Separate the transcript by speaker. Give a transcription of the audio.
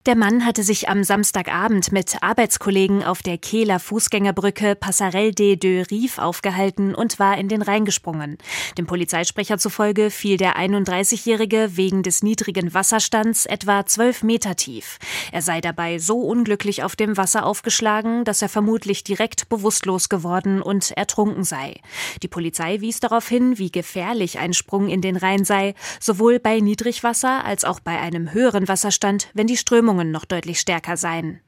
Speaker 1: Der Mann hatte sich am Samstagabend mit Arbeitskollegen auf der Kehler Fußgängerbrücke Passerelle des Deux Rives aufgehalten und war in den Rhein gesprungen. Dem Polizeisprecher zufolge fiel der 31-Jährige wegen des niedrigen Wasserstands etwa 12 Meter tief. Er sei dabei so unglücklich auf dem Wasser aufgeschlagen, dass er vermutlich direkt bewusstlos geworden und ertrunken sei. Die Polizei wies darauf hin, wie gefährlich ein Sprung in den Rhein sei, sowohl bei Niedrigwasser als auch bei einem höheren Wasserstand, wenn die Strömungen noch deutlich stärker seien.